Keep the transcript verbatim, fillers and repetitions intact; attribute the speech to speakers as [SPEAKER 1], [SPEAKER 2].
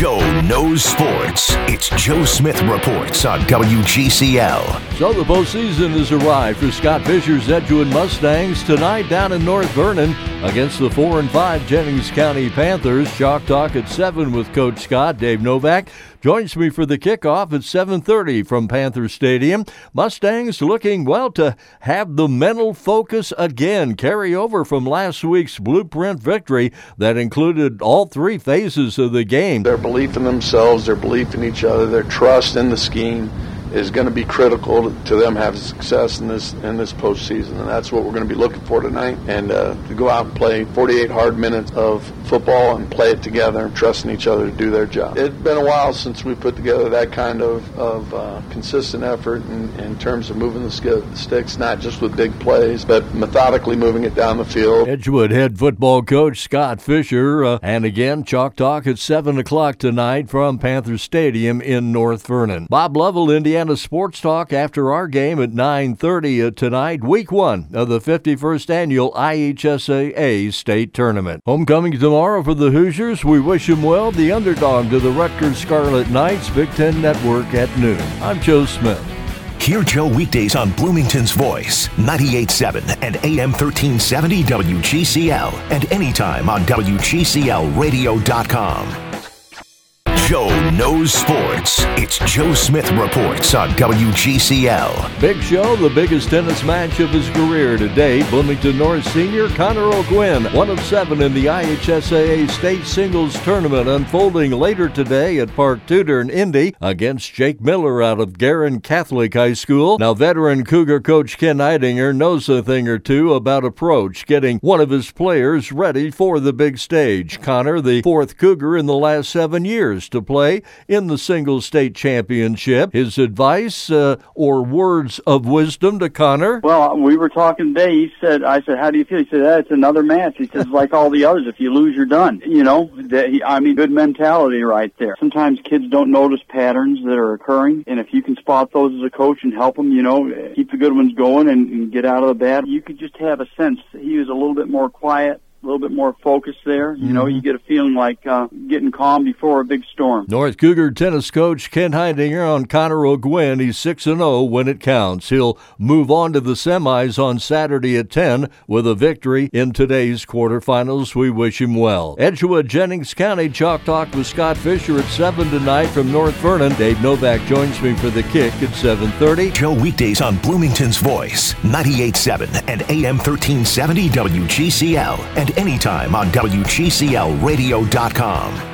[SPEAKER 1] Joe knows sports. It's Joe Smith Reports on W G C L.
[SPEAKER 2] So the postseason has arrived for Scott Fisher's Edgewood Mustangs tonight down in North Vernon against the four and five Jennings County Panthers. Chalk Talk at seven with Coach Scott. Dave Novak joins me for the kickoff at seven thirty from Panther Stadium. Mustangs looking, well, to have the mental focus again, carry over from last week's blueprint victory that included all three phases of the game.
[SPEAKER 3] Their belief in themselves, their belief in each other, their trust in the scheme is going to be critical to them having success in this in this postseason, and that's what we're going to be looking for tonight. And uh, to go out and play forty-eight hard minutes of football and play it together, trusting each other to do their job. It's been a while since we put together that kind of of uh, consistent effort in, in terms of moving the sk- sticks, not just with big plays, but methodically moving it down the field.
[SPEAKER 2] Edgewood head football coach Scott Fisher, uh, and again, Chalk Talk at seven o'clock tonight from Panther Stadium in North Vernon. Bob Lovell, Indiana Sports Talk after our game at nine thirty tonight, week one of the fifty-first annual I H S A A state tournament. Homecoming tomorrow for the Hoosiers. We wish them well. The underdog to the Rutgers Scarlet Knights, Big Ten Network at noon. I'm Joe Smith.
[SPEAKER 1] Hear Joe weekdays on Bloomington's Voice, ninety-eight point seven and A M thirteen seventy W G C L, and anytime on W G C L radio dot com. Joe knows sports. It's Joe Smith Reports on W G C L.
[SPEAKER 2] Big show, the biggest tennis match of his career today. Bloomington North senior Connor O'Gwyn, one of seven in the I H S A A State Singles Tournament, unfolding later today at Park Tudor in Indy against Jake Miller out of Guerin Catholic High School. Now, veteran Cougar coach Ken Heidinger knows a thing or two about approach, getting one of his players ready for the big stage. Connor, the fourth Cougar in the last seven years to play in the singles state championship. His advice uh, or words of wisdom to Connor?
[SPEAKER 4] Well, we were talking today. He said, I said, how do you feel? He said, ah, it's another match. He says, like all the others, if you lose, you're done. You know, that he, I mean, good mentality right there. Sometimes kids don't notice patterns that are occurring, and if you can spot those as a coach and help them, you know, keep the good ones going and, and get out of the bad, you could just have a sense. He was a little bit more quiet, a little bit more focus there. You know, you get a feeling like uh, getting calm before a big storm.
[SPEAKER 2] North Cougar tennis coach Ken Heidinger on Connor O'Gwyn. He's six and oh when it counts. He'll move on to the semis on Saturday at ten with a victory in today's quarterfinals. We wish him well. Edgewood, Jennings County, Chalk Talk with Scott Fisher at seven tonight from North Vernon. Dave Novak joins me for the kick at seven thirty.
[SPEAKER 1] Joe weekdays on Bloomington's Voice, ninety-eight point seven and A M thirteen seventy W G C L, and anytime on W G C L radio dot com.